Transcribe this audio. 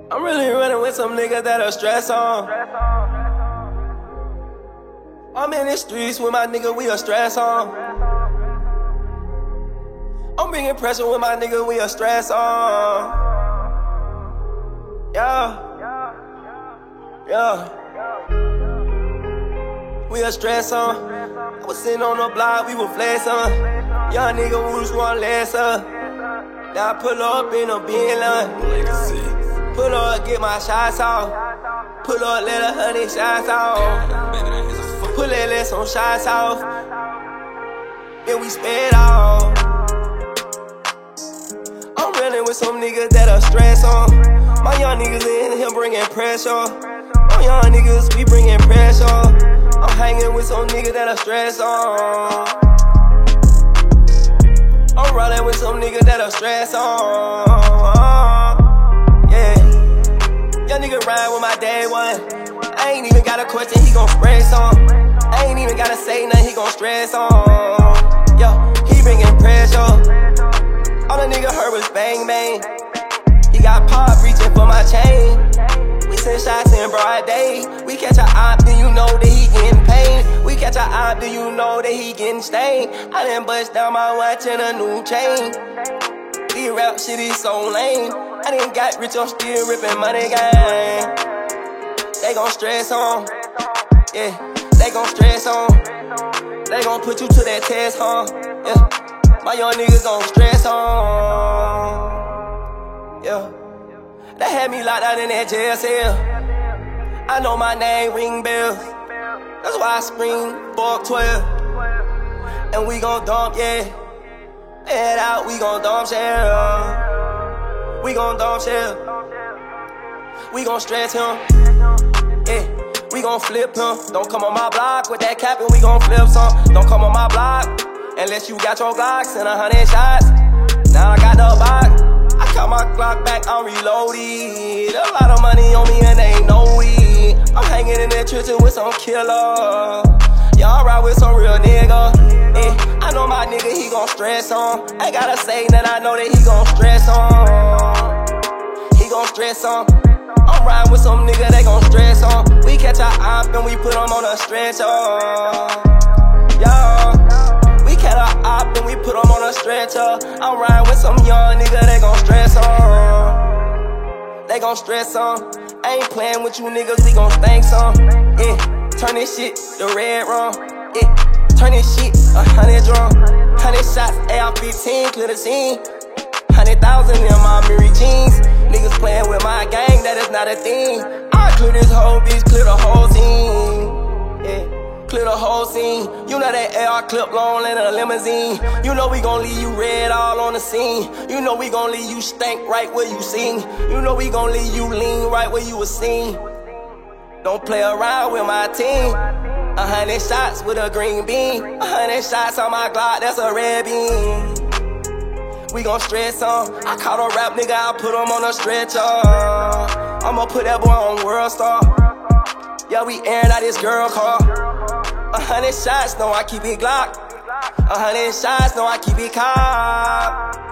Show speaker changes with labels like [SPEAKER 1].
[SPEAKER 1] I'm really running with some niggas that'll stress on. I'm in the streets with my nigga, we a stress on. I'm bringing pressure with my nigga, we a stress on. Yeah. We a stress on. I was sitting on the block, we were flex on. Young nigga, we just want less up. Now I pull up in a Bentley. Pull up, get my shots off. Pull up, let 100 shots off. Pull that, let some shots off. Then we sped off. I'm running with some niggas that are stress on. My young niggas in here bringing pressure. My young niggas, we bringing pressure. I'm hanging with some niggas that are stress on. I'm riding with some niggas that are stress on. Yeah. Young nigga ride with my day one. I ain't even got a question, he gon' stress on. I ain't even gotta say nothing, he gon' stress on. Yo, he bringing pressure. All the nigga heard was bang bang. He got pop reaching for my chain. We send shots in broad day. We catch a op, then you know that he getting pain. We catch a op, then you know that he getting stained. I done bust down my watch and a new chain. These rap shit is so lame. I done got rich, I'm still ripping money gang. They gon' stress on. Yeah, they gon' stress on. They gon' put you to that test, huh? Yeah, my young niggas gon' stress on. Yeah, they had me locked out in that jail cell. I know my name ring bells. That's why I scream, fuck 12. And we gon' dump, yeah. Head out, we gon' dump shell. We gon' dump shell. We gon' stretch him. Yeah, we gon' flip him. Don't come on my block with that cap and we gon' flip some. Don't come on my block unless you got your Glocks and 100 shots. Now I got the box. I cut my clock back, I'm reloaded. A lot of money on me and they ain't no weed. I'm hanging in that trenches with some killer. Y'all ride with some real nigga. Yeah, I know my nigga, he gon' stress on. I gotta say that I know that he gon' stress on. He gon' stress on. I'm riding with some nigga, they gon' stress on. We catch our op and we put them on a stretcher. Yeah, we catch our op and we put them on a stretcher. I'm riding with some young nigga, they gon' stress on. They gon' stress on. I ain't playing with you niggas, we gon' stank some. Yeah, turn this shit to red rum. Yeah, turn this shit 100 drum. 100 shots, AR-15, clear the scene. 100,000 in my Mary jeans. Niggas playing with my gang, that is not a thing. I clear this whole bitch, clear the whole scene. Yeah, clear the whole scene. You know that AR clip long in a limousine. You know we gon' leave you red all on the scene. You know we gon' leave you stank right where you sing. You know we gon' leave you lean right where you was seen. Don't play around with my team. 100 shots with a green bean. 100 shots on my Glock, that's a red beam. We gon' stress on. I caught a rap nigga, I put him on a stretcher. I'ma put that boy on World Star. Yeah, we airing out this girl car. 100 shots, no I keep it Glock. 100 shots, no I keep it cop.